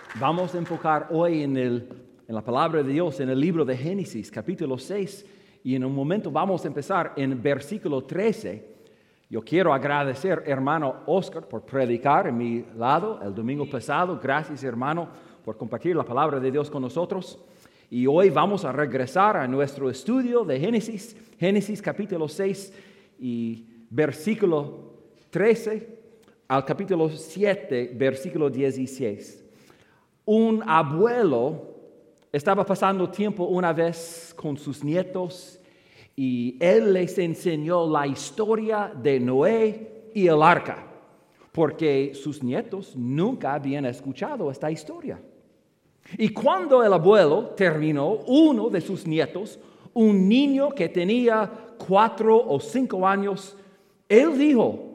Vamos a enfocar hoy en la palabra de Dios, en el libro de Génesis, capítulo 6, y en un momento vamos a empezar en versículo 13. Yo quiero agradecer, hermano Oscar, por predicar en mi lado el domingo pasado. Gracias, hermano, por compartir la palabra de Dios con nosotros. Y hoy vamos a regresar a nuestro estudio de Génesis capítulo 6 y versículo 13 al capítulo 7, versículo 16. Un abuelo estaba pasando tiempo una vez con sus nietos y él les enseñó la historia de Noé y el arca, porque sus nietos nunca habían escuchado esta historia. Y cuando el abuelo terminó, uno de sus nietos, un niño que tenía 4 o 5 años, él dijo: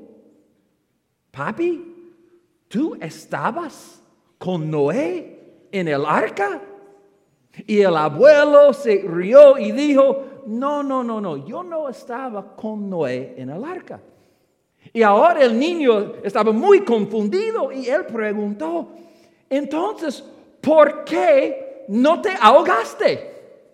«Papi, ¿tú estabas con Noé en el arca?» Y el abuelo se rió y dijo: No, yo no estaba con Noé en el arca. Y ahora el niño estaba muy confundido y él preguntó: «Entonces, ¿por qué no te ahogaste?»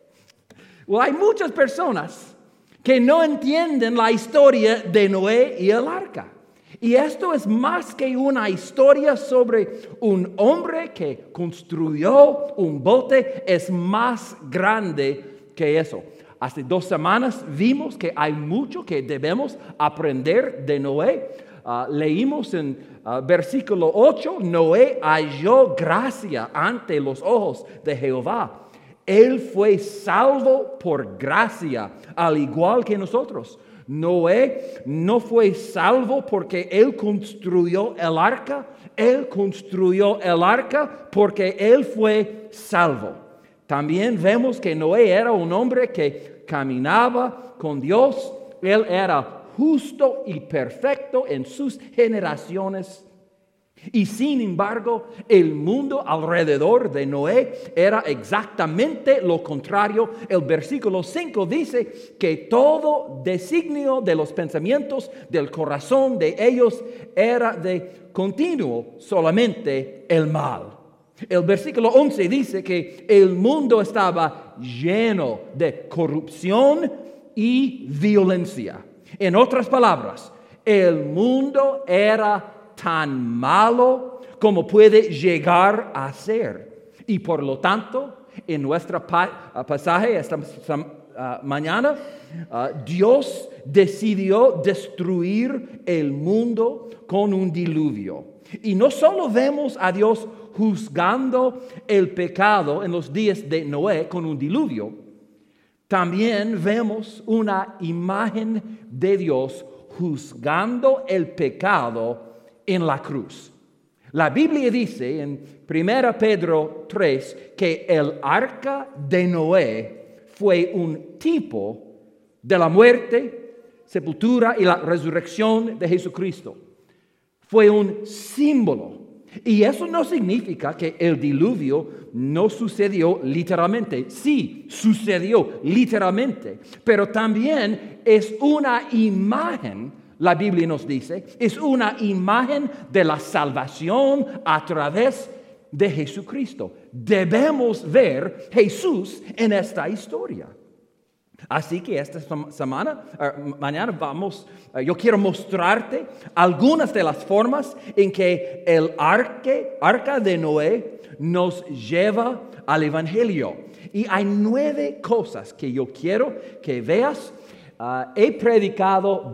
Hay muchas personas que no entienden la historia de Noé y el arca. Y esto es más que una historia sobre un hombre que construyó un bote, es más grande que eso. Hace 2 semanas vimos que hay mucho que debemos aprender de Noé. Leímos en versículo 8, Noé halló gracia ante los ojos de Jehová. Él fue salvo por gracia, al igual que nosotros. Noé no fue salvo porque él construyó el arca. Él construyó el arca porque él fue salvo. También vemos que Noé era un hombre que caminaba con Dios. Él era justo y perfecto en sus generaciones. Y sin embargo, el mundo alrededor de Noé era exactamente lo contrario. El versículo 5 dice que todo designio de los pensamientos del corazón de ellos era de continuo solamente el mal. El versículo 11 dice que el mundo estaba lleno de corrupción y violencia. En otras palabras, el mundo era tan malo como puede llegar a ser. Y por lo tanto, en nuestro pasaje esta mañana, Dios decidió destruir el mundo con un diluvio. Y no solo vemos a Dios juzgando el pecado en los días de Noé con un diluvio, también vemos una imagen de Dios juzgando el pecado en la cruz. La Biblia dice en 1 Pedro 3 que el arca de Noé fue un tipo de la muerte, sepultura y la resurrección de Jesucristo. Fue un símbolo. Y eso no significa que el diluvio no sucedió literalmente. Sí, sucedió literalmente. Pero también es una imagen. La Biblia nos dice, es una imagen de la salvación a través de Jesucristo. Debemos ver Jesús en esta historia. Así que esta mañana yo quiero mostrarte algunas de las formas en que el arca de Noé nos lleva al Evangelio. Y hay 9 cosas que yo quiero que veas. He predicado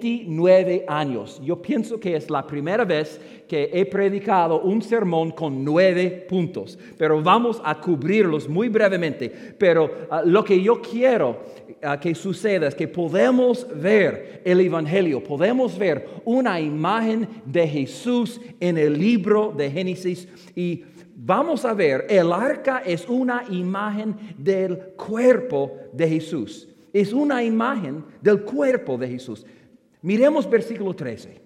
29 años. Yo pienso que es la primera vez que he predicado un sermón con 9 puntos. Pero vamos a cubrirlos muy brevemente. Pero lo que yo quiero que suceda es que podemos ver el Evangelio. Podemos ver una imagen de Jesús en el libro de Génesis. Y vamos a ver, el arca es una imagen del cuerpo de Jesús. Es una imagen del cuerpo de Jesús. Miremos versículo 13.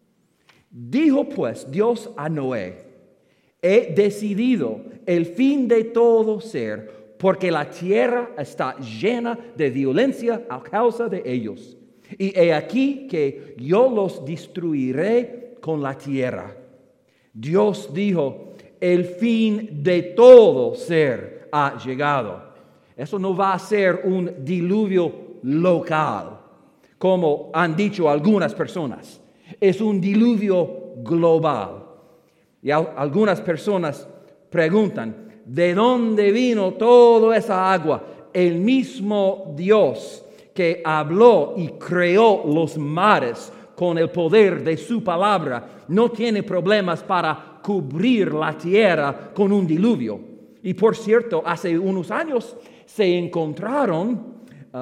Dijo pues Dios a Noé: he decidido el fin de todo ser, porque la tierra está llena de violencia a causa de ellos. Y he aquí que yo los destruiré con la tierra. Dios dijo: el fin de todo ser ha llegado. Eso no va a ser un diluvio local, como han dicho algunas personas. Es un diluvio global. Y algunas personas preguntan, ¿de dónde vino toda esa agua? El mismo Dios que habló y creó los mares con el poder de su palabra, no tiene problemas para cubrir la tierra con un diluvio. Y por cierto, hace unos años se encontraron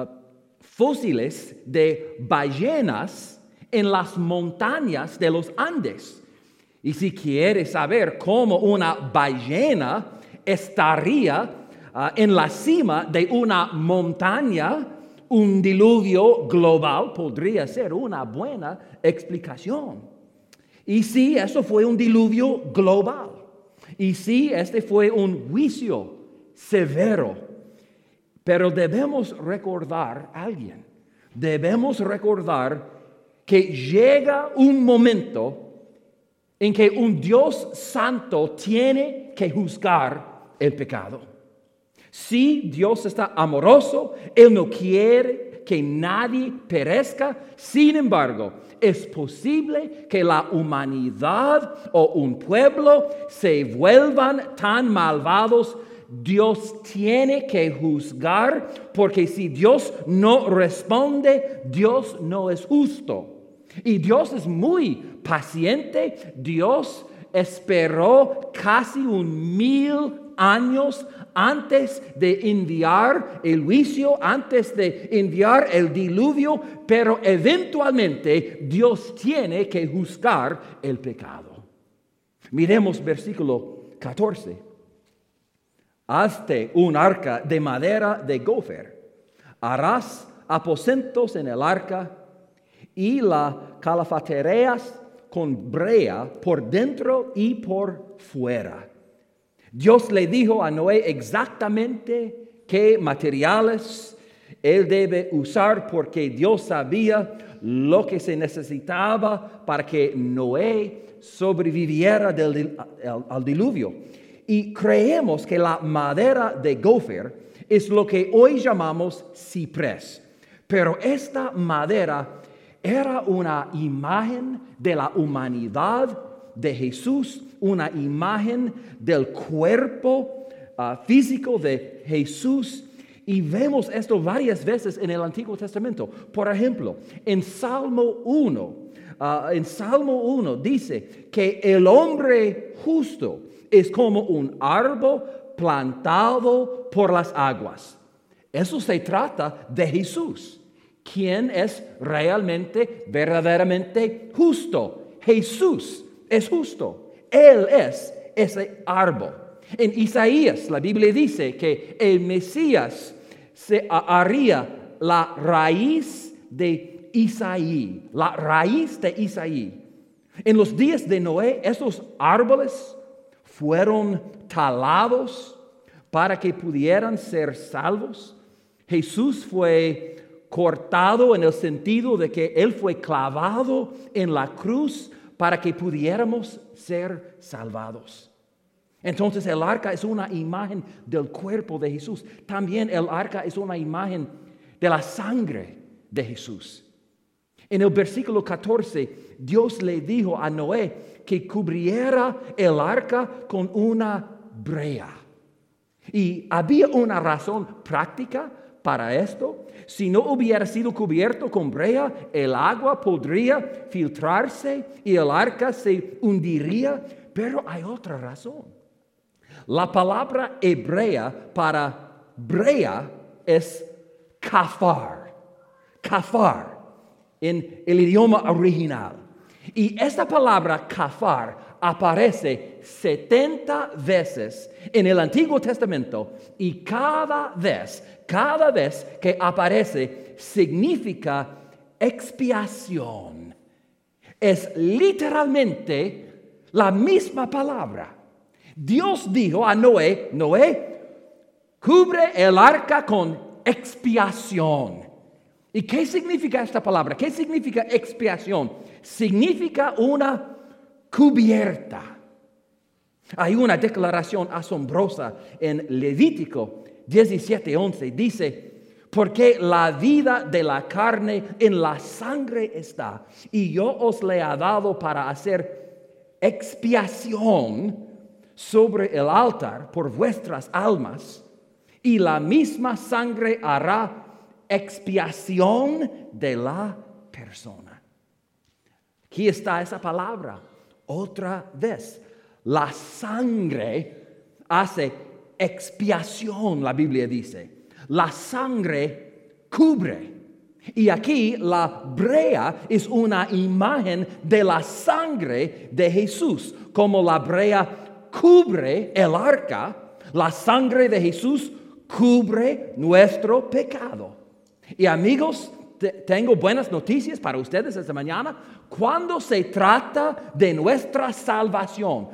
fósiles de ballenas en las montañas de los Andes. Y si quieres saber cómo una ballena estaría en la cima de una montaña, un diluvio global podría ser una buena explicación. Y sí, eso fue un diluvio global. Y sí, este fue un juicio severo. Pero debemos recordar a alguien. Debemos recordar que llega un momento en que un Dios santo tiene que juzgar el pecado. Si Dios está amoroso, Él no quiere que nadie perezca. Sin embargo, es posible que la humanidad o un pueblo se vuelvan tan malvados. Dios tiene que juzgar, porque si Dios no responde, Dios no es justo. Y Dios es muy paciente. Dios esperó casi 1000 años antes de enviar el juicio, antes de enviar el diluvio, pero eventualmente Dios tiene que juzgar el pecado. Miremos versículo 14. Hazte un arca de madera de gofer. Harás aposentos en el arca y la calafatereas con brea por dentro y por fuera. Dios le dijo a Noé exactamente qué materiales él debe usar, porque Dios sabía lo que se necesitaba para que Noé sobreviviera al diluvio. Y creemos que la madera de gofer es lo que hoy llamamos ciprés. Pero esta madera era una imagen de la humanidad de Jesús, una imagen del cuerpo físico de Jesús. Y vemos esto varias veces en el Antiguo Testamento. Por ejemplo, en Salmo 1 dice que el hombre justo es como un árbol plantado por las aguas. Eso se trata de Jesús. ¿Quién es realmente, verdaderamente justo? Jesús es justo. Él es ese árbol. En Isaías, la Biblia dice que el Mesías se haría la raíz de Isaí. La raíz de Isaí. En los días de Noé, esos árboles fueron talados para que pudieran ser salvos. Jesús fue cortado en el sentido de que Él fue clavado en la cruz para que pudiéramos ser salvados. Entonces el arca es una imagen del cuerpo de Jesús. También el arca es una imagen de la sangre de Jesús. En el versículo 14, Dios le dijo a Noé que cubriera el arca con una brea. Y había una razón práctica para esto. Si no hubiera sido cubierto con brea, el agua podría filtrarse y el arca se hundiría. Pero hay otra razón. La palabra hebrea para brea es kafar. Kafar en el idioma original. Y esta palabra kafar aparece 70 veces en el Antiguo Testamento, y cada vez que aparece significa expiación. Es literalmente la misma palabra. Dios dijo a Noé, cubre el arca con expiación. ¿Y qué significa esta palabra? ¿Qué significa expiación? Significa una cubierta. Hay una declaración asombrosa en Levítico 17:11. Dice, porque la vida de la carne en la sangre está, y yo os le he dado para hacer expiación sobre el altar por vuestras almas, y la misma sangre hará expiación de la persona. Aquí está esa palabra, otra vez. La sangre hace expiación, la Biblia dice. La sangre cubre. Y aquí la brea es una imagen de la sangre de Jesús. Como la brea cubre el arca, la sangre de Jesús cubre nuestro pecado. Y amigos, tengo buenas noticias para ustedes esta mañana. Cuando se trata de nuestra salvación,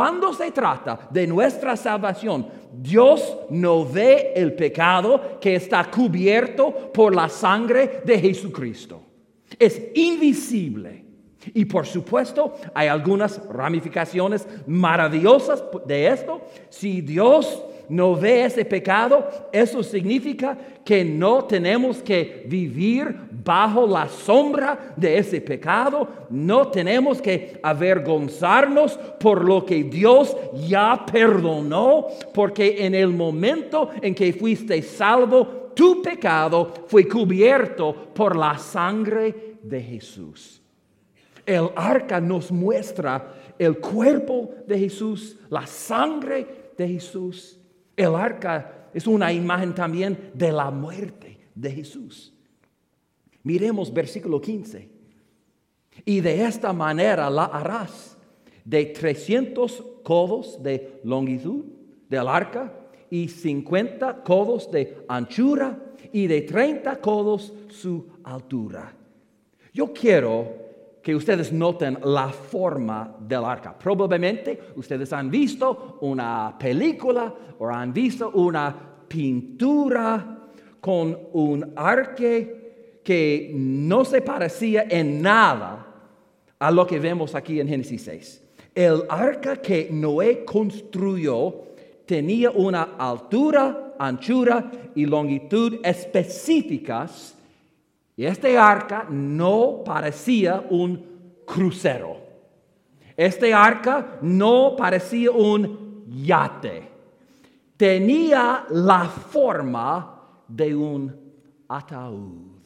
Dios no ve el pecado que está cubierto por la sangre de Jesucristo. Es invisible. Y por supuesto, hay algunas ramificaciones maravillosas de esto. Si Dios no ve ese pecado, eso significa que no tenemos que vivir bajo la sombra de ese pecado. No tenemos que avergonzarnos por lo que Dios ya perdonó, porque en el momento en que fuiste salvo, tu pecado fue cubierto por la sangre de Jesús. El arca nos muestra el cuerpo de Jesús, la sangre de Jesús. El arca es una imagen también de la muerte de Jesús. Miremos versículo 15. Y de esta manera la harás, de 300 codos de longitud del arca y 50 codos de anchura y de 30 codos su altura. Yo quiero que ustedes noten la forma del arca. Probablemente ustedes han visto una película o han visto una pintura con un arca que no se parecía en nada a lo que vemos aquí en Génesis 6. El arca que Noé construyó tenía una altura, anchura y longitud específicas. Y este arca no parecía un crucero. Este arca no parecía un yate. Tenía la forma de un ataúd.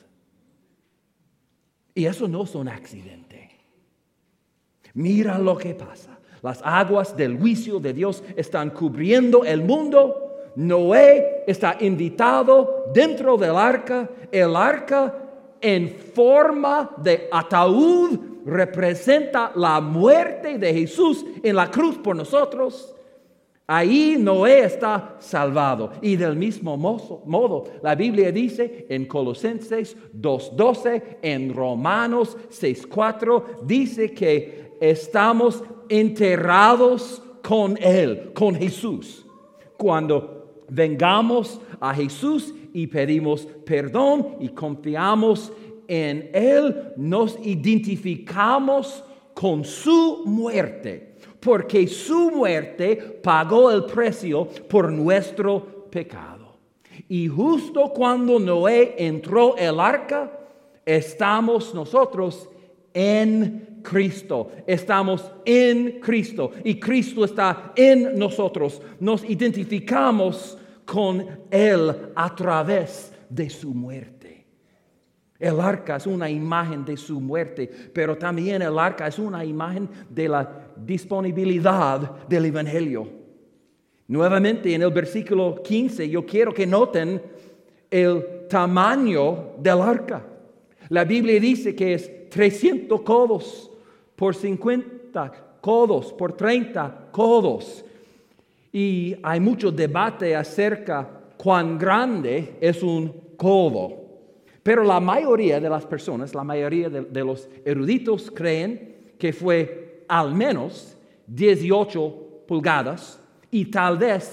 Y eso no es un accidente. Mira lo que pasa. Las aguas del juicio de Dios están cubriendo el mundo. Noé está invitado dentro del arca. El arca en forma de ataúd representa la muerte de Jesús en la cruz por nosotros. Ahí Noé está salvado. Y del mismo modo, la Biblia dice en Colosenses 2:12, en Romanos 6:4, dice que estamos enterrados con Él, con Jesús. Cuando vengamos a Jesús y pedimos perdón y confiamos en Él, nos identificamos con su muerte, porque su muerte pagó el precio por nuestro pecado. Y justo cuando Noé entró el arca, estamos nosotros en Cristo. Estamos en Cristo y Cristo está en nosotros. Nos identificamos con Él a través de su muerte. El arca es una imagen de su muerte, pero también el arca es una imagen de la disponibilidad del Evangelio. Nuevamente en el versículo 15 yo quiero que noten el tamaño del arca. La Biblia dice que es 300 codos por 50 codos por 30 codos. Y hay mucho debate acerca cuán grande es un codo. Pero la mayoría de las personas, la mayoría de los eruditos creen que fue al menos 18 pulgadas y tal vez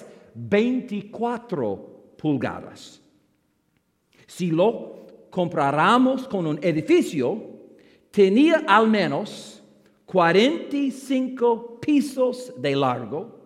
24 pulgadas. Si lo comparamos con un edificio, tenía al menos 45 pisos de largo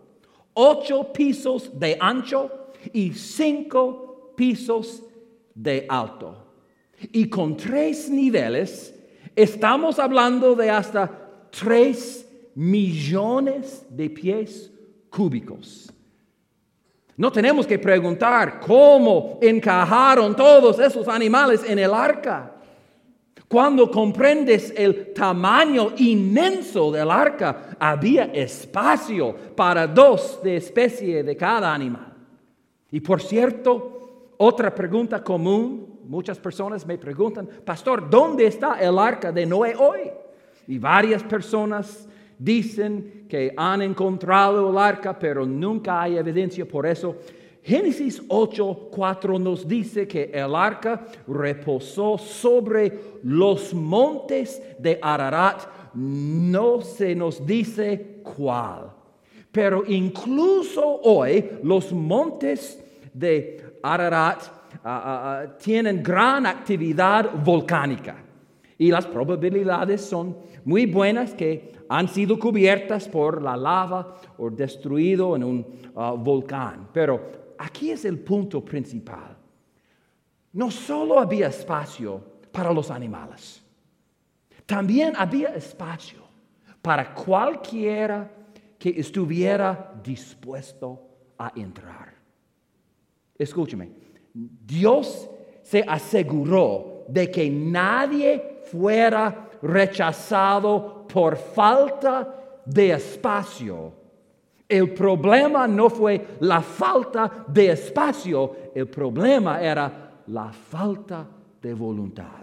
8 pisos de ancho y 5 pisos de alto. Y con 3 niveles, estamos hablando de hasta 3 millones de pies cúbicos. No tenemos que preguntar cómo encajaron todos esos animales en el arca. Cuando comprendes el tamaño inmenso del arca, había espacio para 2 de especie de cada animal. Y por cierto, otra pregunta común, muchas personas me preguntan, Pastor, ¿dónde está el arca de Noé hoy? Y varias personas dicen que han encontrado el arca, pero nunca hay evidencia por eso. Génesis 8:4 nos dice que el arca reposó sobre los montes de Ararat. No se nos dice cuál. Pero incluso hoy los montes de Ararat tienen gran actividad volcánica. Y las probabilidades son muy buenas que han sido cubiertas por la lava o destruido en un volcán. Pero aquí es el punto principal. No solo había espacio para los animales, también había espacio para cualquiera que estuviera dispuesto a entrar. Escúcheme, Dios se aseguró de que nadie fuera rechazado por falta de espacio. El problema no fue la falta de espacio, el problema era la falta de voluntad.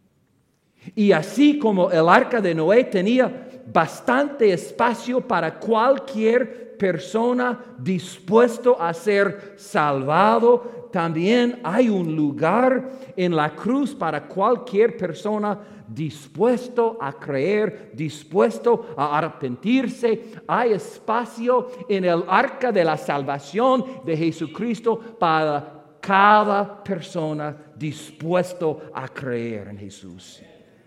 Y así como el arca de Noé tenía bastante espacio para cualquier persona dispuesto a ser salvado, también hay un lugar en la cruz para cualquier persona dispuesto a creer, dispuesto a arrepentirse. Hay espacio en el arca de la salvación de Jesucristo para cada persona dispuesto a creer en Jesús.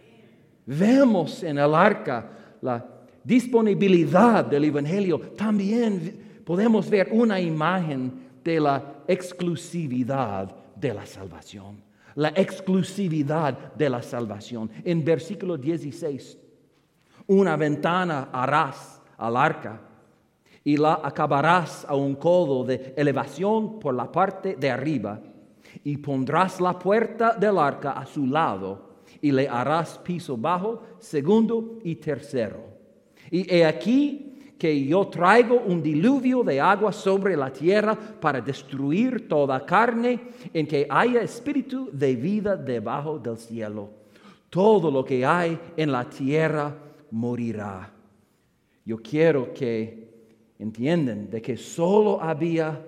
Vemos en el arca la disponibilidad del Evangelio. También podemos ver una imagen de la exclusividad de la salvación. La exclusividad de la salvación. En versículo 16, una ventana harás al arca y la acabarás a un codo de elevación por la parte de arriba y pondrás la puerta del arca a su lado y le harás piso bajo, segundo y tercero. Y he aquí que yo traigo un diluvio de agua sobre la tierra para destruir toda carne en que haya espíritu de vida debajo del cielo. Todo lo que hay en la tierra morirá. Yo quiero que entiendan de que solo había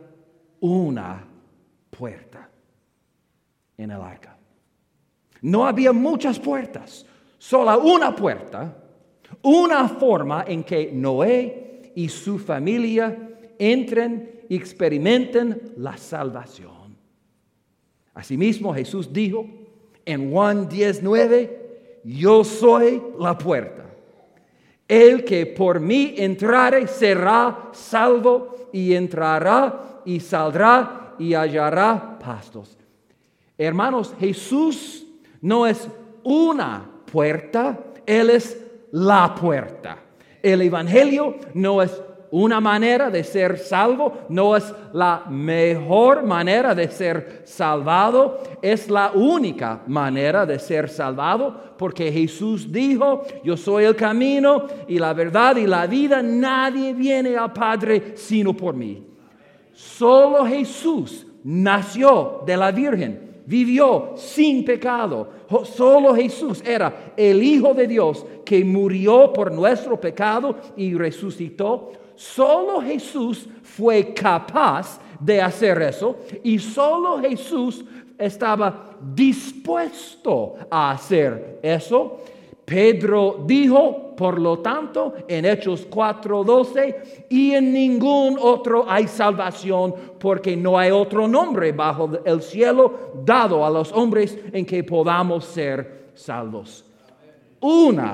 una puerta en el arca. No había muchas puertas, solo una puerta, una forma en que Noé y su familia entren y experimenten la salvación. Asimismo, Jesús dijo en Juan 10:9, yo soy la puerta. El que por mí entrare será salvo y entrará y saldrá y hallará pastos. Hermanos, Jesús no es una puerta, Él es la puerta. El Evangelio no es una manera de ser salvo, no es la mejor manera de ser salvado, es la única manera de ser salvado, porque Jesús dijo, yo soy el camino y la verdad y la vida, nadie viene al Padre sino por mí. Solo Jesús nació de la Virgen. Vivió sin pecado. Solo Jesús era el Hijo de Dios que murió por nuestro pecado y resucitó. Solo Jesús fue capaz de hacer eso y solo Jesús estaba dispuesto a hacer eso. Pedro dijo, por lo tanto, en Hechos 4:12, y en ningún otro hay salvación, porque no hay otro nombre bajo el cielo dado a los hombres en que podamos ser salvos. Una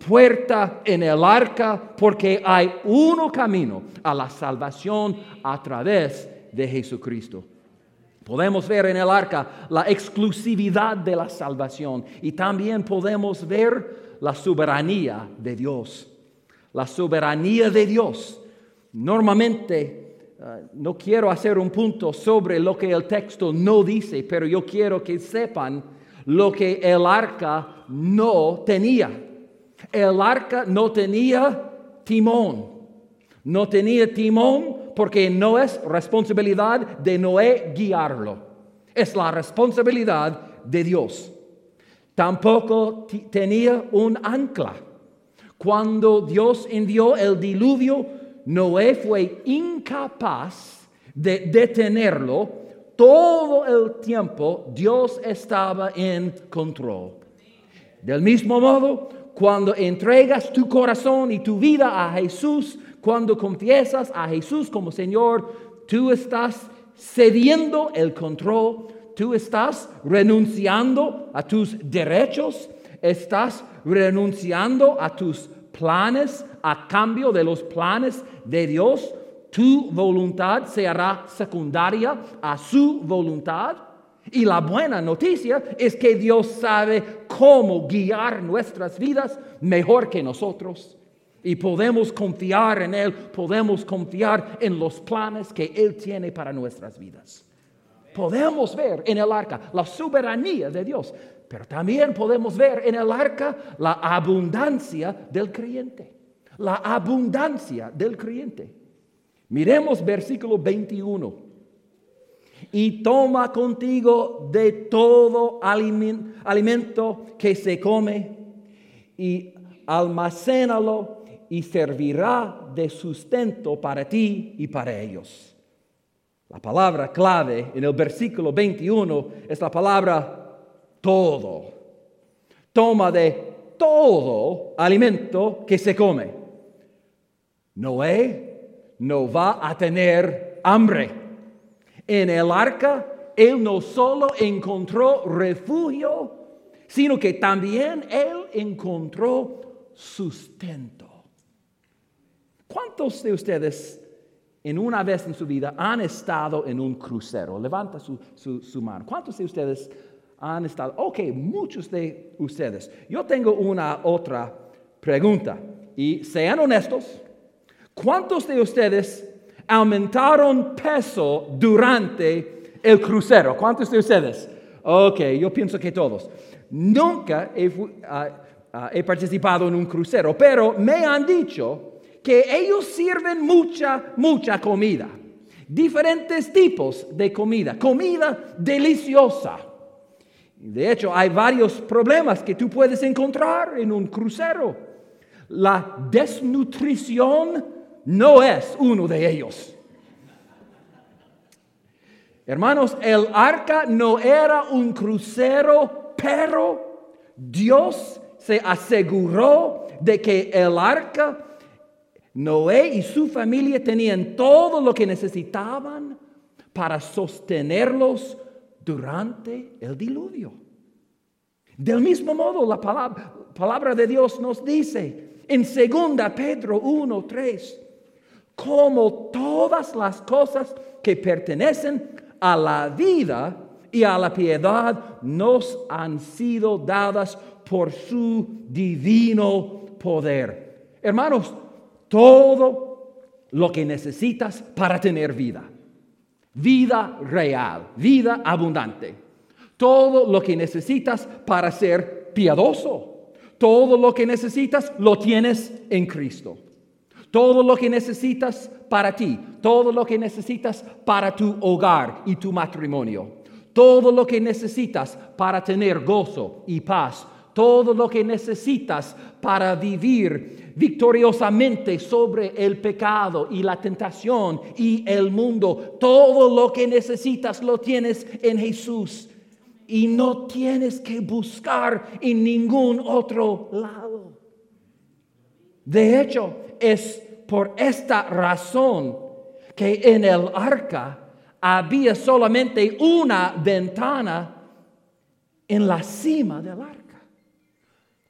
puerta en el arca porque hay un camino a la salvación a través de Jesucristo. Podemos ver en el arca la exclusividad de la salvación y también podemos ver la soberanía de Dios. La soberanía de Dios. Normalmente no quiero hacer un punto sobre lo que el texto no dice, pero yo quiero que sepan lo que el arca no tenía. El arca no tenía timón. No tenía timón porque no es responsabilidad de Noé guiarlo. Es la responsabilidad de Dios. Tampoco tenía un ancla. Cuando Dios envió el diluvio, Noé fue incapaz de detenerlo. Todo el tiempo Dios estaba en control. Del mismo modo, cuando entregas tu corazón y tu vida a Jesús, cuando confiesas a Jesús como Señor, tú estás cediendo el control, tú estás renunciando a tus derechos, estás renunciando a tus planes a cambio de los planes de Dios. Tu voluntad se hará secundaria a su voluntad. Y la buena noticia es que Dios sabe cómo guiar nuestras vidas mejor que nosotros. Y podemos confiar en Él, podemos confiar en los planes que Él tiene para nuestras vidas. Podemos ver en el arca la soberanía de Dios, pero también podemos ver en el arca la abundancia del creyente. La abundancia del creyente. Miremos versículo 21. Y toma contigo de todo alimento que se come y almacénalo y servirá de sustento para ti y para ellos. La palabra clave en el versículo 21 es la palabra todo. Toma de todo alimento que se come. Noé no va a tener hambre. En el arca, él no solo encontró refugio, sino que también él encontró sustento. ¿Cuántos de ustedes en una vez en su vida han estado en un crucero? Levanta su mano. ¿Cuántos de ustedes han estado? Ok, muchos de ustedes. Yo tengo una otra pregunta y sean honestos. ¿Cuántos de ustedes aumentaron peso durante el crucero? ¿Cuántos de ustedes? Ok, yo pienso que todos. Nunca he participado en un crucero, pero me han dicho que ellos sirven mucha comida. Diferentes tipos de comida. Comida deliciosa. De hecho, hay varios problemas que tú puedes encontrar en un crucero. La desnutrición no es uno de ellos. Hermanos, el arca no era un crucero, pero Dios se aseguró de que el arca, Noé y su familia tenían todo lo que necesitaban para sostenerlos durante el diluvio. Del mismo modo, la palabra de Dios nos dice en 2 Pedro 1:3, como todas las cosas que pertenecen a la vida y a la piedad nos han sido dadas por su divino poder. Hermanos, todo lo que necesitas para tener vida, vida real, vida abundante, todo lo que necesitas para ser piadoso, todo lo que necesitas lo tienes en Cristo. Todo lo que necesitas para ti, todo lo que necesitas para tu hogar y tu matrimonio, todo lo que necesitas para tener gozo y paz, todo lo que necesitas para vivir victoriosamente sobre el pecado y la tentación y el mundo, todo lo que necesitas lo tienes en Jesús y no tienes que buscar en ningún otro lado. De hecho, es por esta razón que en el arca había solamente una ventana en la cima del arca.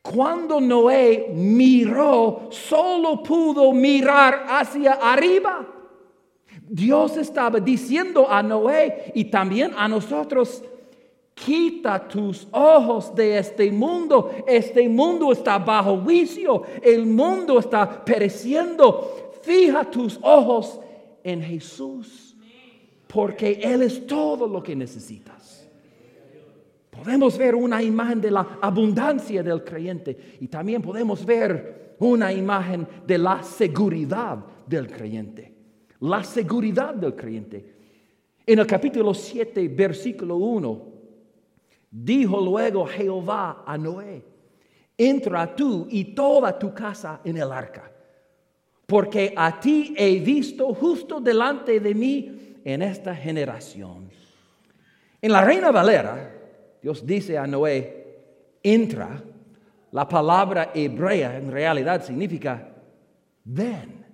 Cuando Noé miró, solo pudo mirar hacia arriba. Dios estaba diciendo a Noé y también a nosotros: quita tus ojos de este mundo. Este mundo está bajo juicio. El mundo está pereciendo. Fija tus ojos en Jesús, porque Él es todo lo que necesitas. Podemos ver una imagen de la abundancia del creyente y también podemos ver una imagen de la seguridad del creyente. La seguridad del creyente. En el capítulo 7, versículo 1, dijo luego Jehová a Noé: entra tú y toda tu casa en el arca, porque a ti he visto justo delante de mí en esta generación. En la Reina Valera, Dios dice a Noé: entra. La palabra hebrea en realidad significa ven.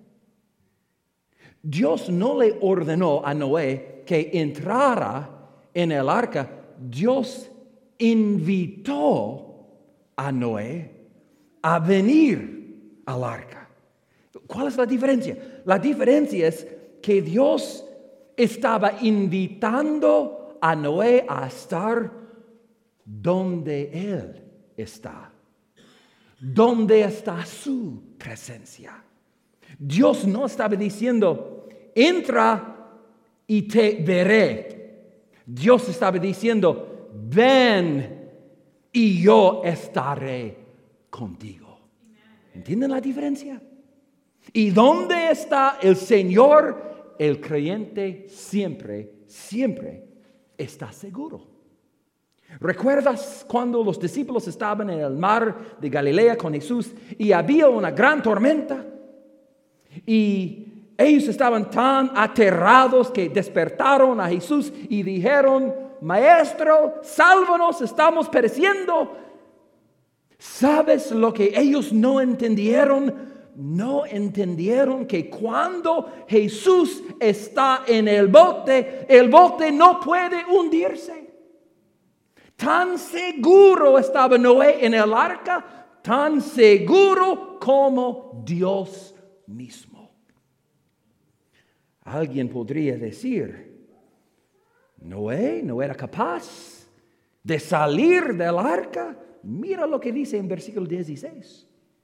Dios no le ordenó a Noé que entrara en el arca. Dios invitó a Noé a venir al arca. ¿Cuál es la diferencia? La diferencia es que Dios estaba invitando a Noé a estar donde Él está, donde está su presencia. Dios no estaba diciendo: entra y te veré. Dios estaba diciendo: ven y yo estaré contigo. ¿Entienden la diferencia? ¿Y dónde está el Señor? El creyente siempre está seguro. ¿Recuerdas cuando los discípulos estaban en el mar de Galilea con Jesús y había una gran tormenta? Y ellos estaban tan aterrados que despertaron a Jesús y dijeron: Maestro, sálvanos, estamos pereciendo. ¿Sabes lo que ellos no entendieron? No entendieron que cuando Jesús está en el bote no puede hundirse. Tan seguro estaba Noé en el arca, tan seguro como Dios mismo. Alguien podría decir: Noé no era capaz de salir del arca. Mira lo que dice en versículo 16.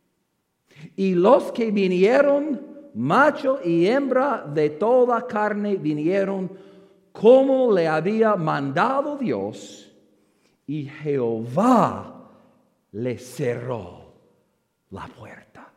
Y los que vinieron, macho y hembra de toda carne, vinieron como le había mandado Dios, y Jehová le cerró la puerta.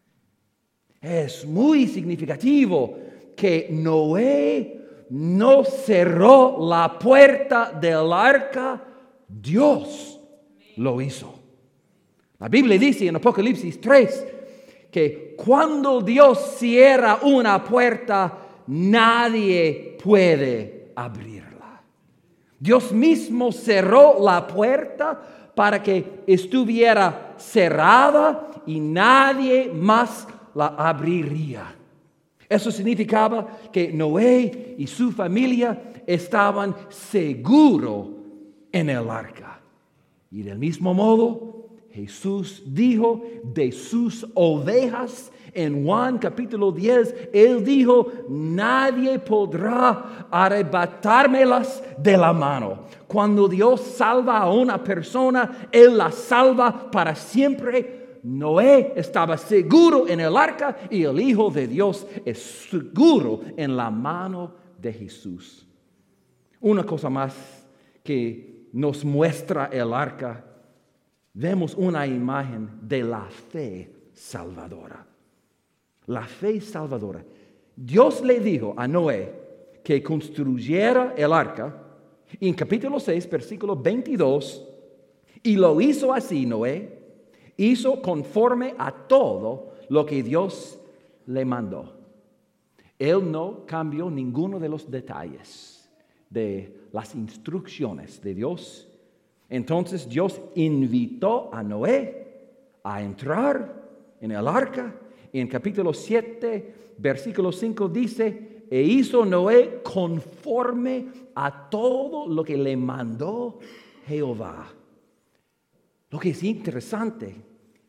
Es muy significativo que Noé no cerró la puerta del arca, Dios lo hizo. La Biblia dice en Apocalipsis 3 que cuando Dios cierra una puerta, nadie puede abrirla. Dios mismo cerró la puerta para que estuviera cerrada y nadie más la abriría. Eso significaba que Noé y su familia estaban seguros en el arca. Y del mismo modo, Jesús dijo de sus ovejas en Juan capítulo 10, Él dijo: nadie podrá arrebatármelas de la mano. Cuando Dios salva a una persona, Él la salva para siempre. Noé estaba seguro en el arca y el Hijo de Dios es seguro en la mano de Jesús. Una cosa más que nos muestra el arca. Vemos una imagen de la fe salvadora. La fe salvadora. Dios le dijo a Noé que construyera el arca. Y en capítulo 6, versículo 22, y lo hizo así Noé. Hizo conforme a todo lo que Dios le mandó. Él no cambió ninguno de los detalles de las instrucciones de Dios. Entonces Dios invitó a Noé a entrar en el arca. Y en capítulo 7, versículo 5 dice: e hizo Noé conforme a todo lo que le mandó Jehová. Lo que es interesante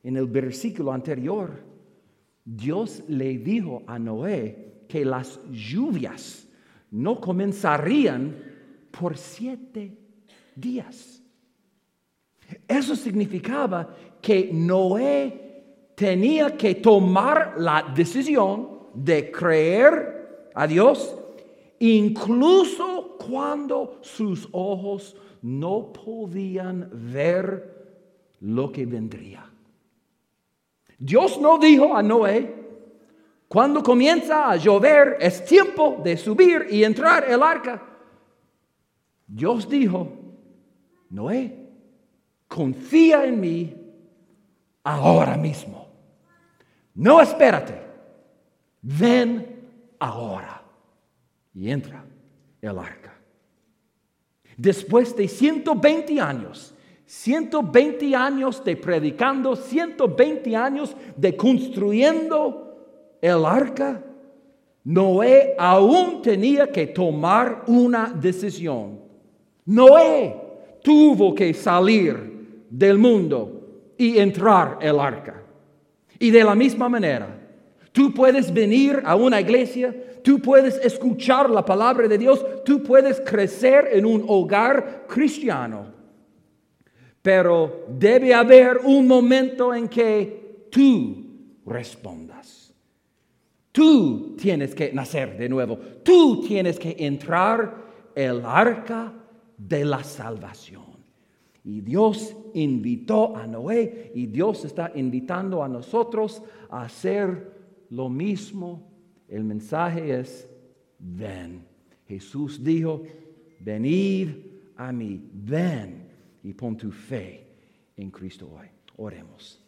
en el versículo anterior, Dios le dijo a Noé que las lluvias no comenzarían por 7 días. Eso significaba que Noé tenía que tomar la decisión de creer a Dios, incluso cuando sus ojos no podían ver lo que vendría. Dios no dijo a Noé: cuando comienza a llover es tiempo de subir y entrar el arca. Dios dijo: Noé, confía en mí ahora mismo. No espérate. Ven ahora y entra el arca. Después de 120 años, 120 años de predicando, 120 años de construyendo el arca, Noé aún tenía que tomar una decisión. Noé tuvo que salir del mundo y entrar el arca. Y de la misma manera, tú puedes venir a una iglesia, tú puedes escuchar la palabra de Dios, tú puedes crecer en un hogar cristiano. Pero debe haber un momento en que tú respondas. Tú tienes que nacer de nuevo. Tú tienes que entrar el arca de la salvación. Y Dios invitó a Noé y Dios está invitando a nosotros a hacer lo mismo. El mensaje es: ven. Jesús dijo: venid a mí, ven y pon tu fe en Cristo hoy. Oremos.